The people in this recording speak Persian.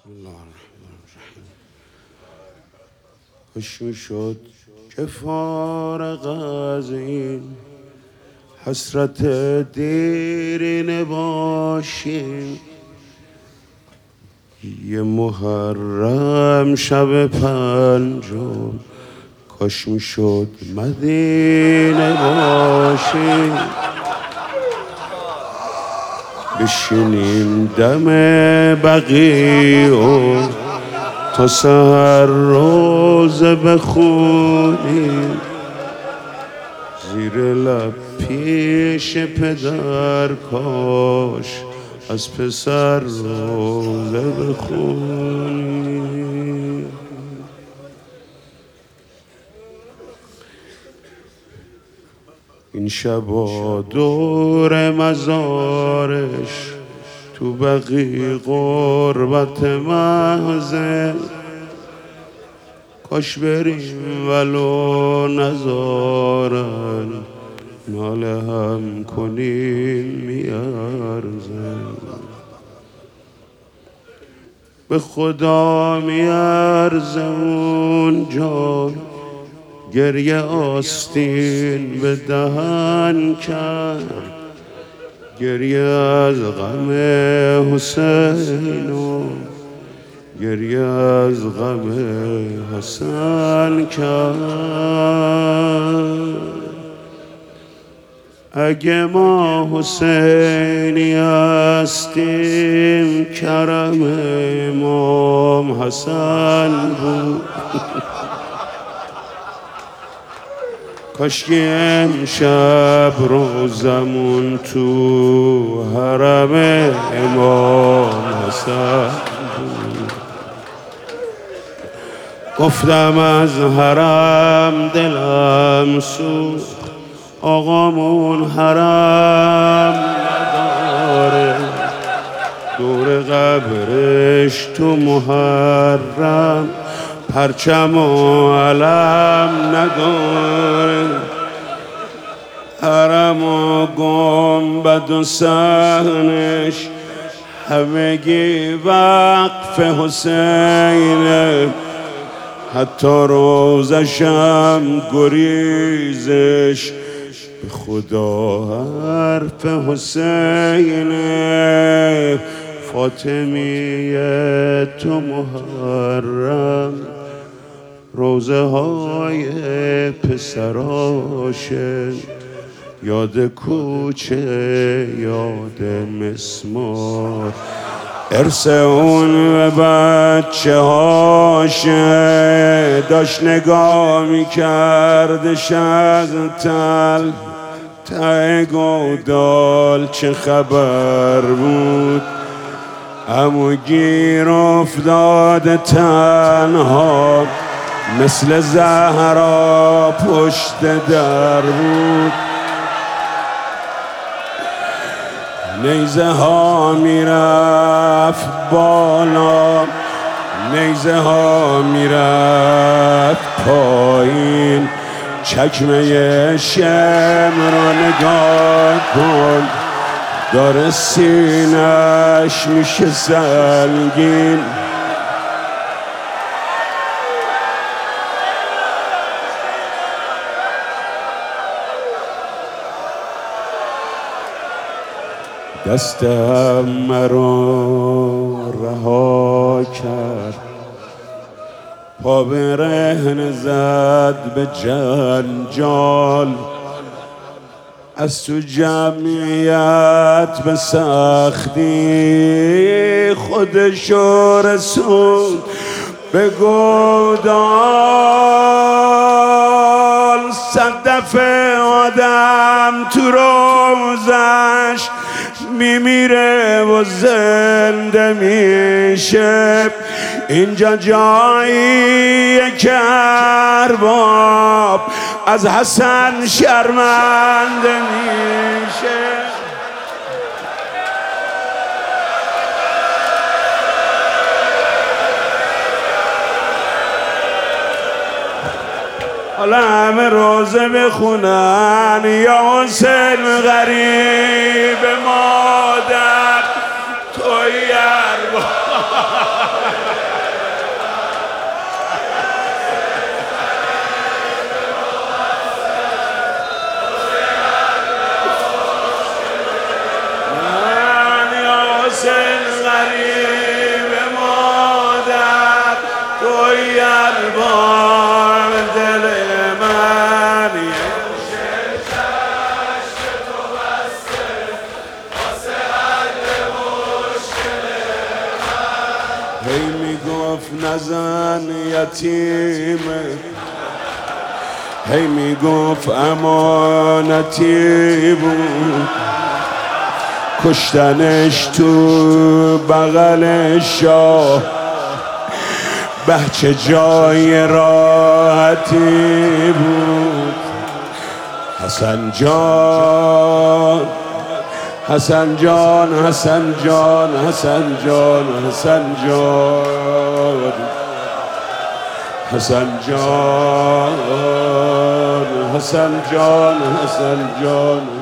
الله الرحمن الرحیم. خوش میشد که فارغ از این حسرت دیرینه باشیم، یه محرم شب پنجم کاش میشد مدینه باشیم، بشینیم دم بقیع تا سحر روزه بخونیم، زیر لب پیش پدر کاش از پسر روزه بخونیم. این شبا دور مزارش تو بقیع غربت محضه، کاش بریم ولو نزارن ناله هم کنیم میارزه، به خدا میارزه اونجا گریه آستین به دهن کرد، گریه از غم حسین و گریه از غم حسن کرد. اگه ما حسینی هستیم کرم امام حسن بود، کاشکی امشب روزمون تو حرم امام حسن بود. گفتم از حرم دلم سوخت، آقامون حرم نداره، دور قبرش تو محرم پرچم و علم نداره، حرم و گنبد و صحنش همگی وقف حسینه، حتی روزشم گریزش به خدا حرف حسینه. فاطمیه تو محرم روزه های پسراشه، یاد کوچه یاد مسمار، ارث اون به بچه هاشه، داشت نگاه میکردش از تل ته گودال چه خبر بود، امو گیر افتاد تنها مثل زهرا پشت در بود، نیزه ها میرفت بالا نیزه ها میرفت پایین، چکمه شم را نگاه کن داره سینش میشه سنگین، دستم مرا رها کرد، پا به رهن زد به جنجال، از تو جمعیت به سختی خودشو رسون به گودال، صدف آدم تو روزش میمیره و زنده میشه، اینجا جاییه که ارباب از حسن شرمنده میشه. حالا همه روزه بخونن یا حسین غریب مادر توی ارباب هی میگفت نزن یتیمه، هی میگفت امانتی بود، کشتنش تو بغل شاه بچه جای راحتی بود. حسن جان حسن جان حسن جان حسن جان حسن جان حسن جان حسن جان حسن جان